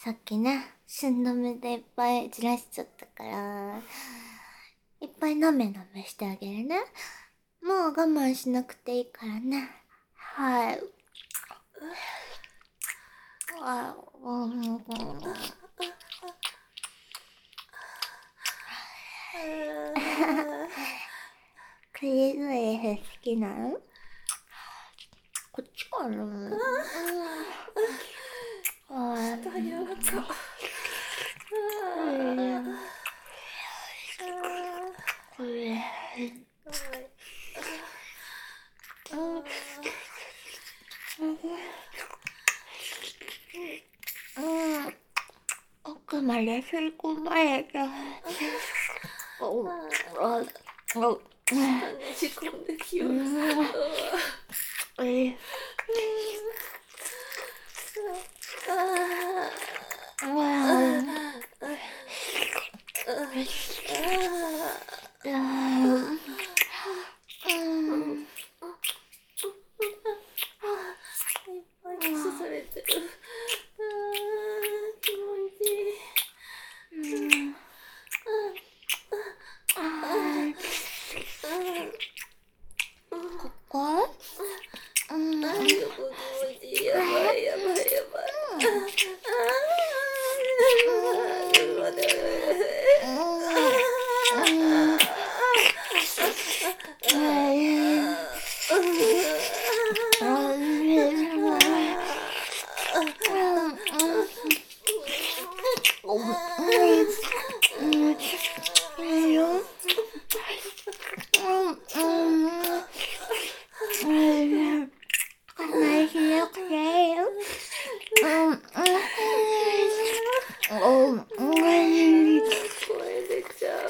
さっきね、寸止めでいっぱいじらしちゃったから、いっぱいなめなめしてあげるね。もう我慢しなくていいからね。はい。クリームエース好きなの？こっちかな。 ありがとう。 これ。奥まで吸い込まれた。 ねじ込んできよう。いっぱいキスされてる。気持ちいい。 ここ？ あー、横気持ちいい。やばいやばいやばい。声出ちゃう。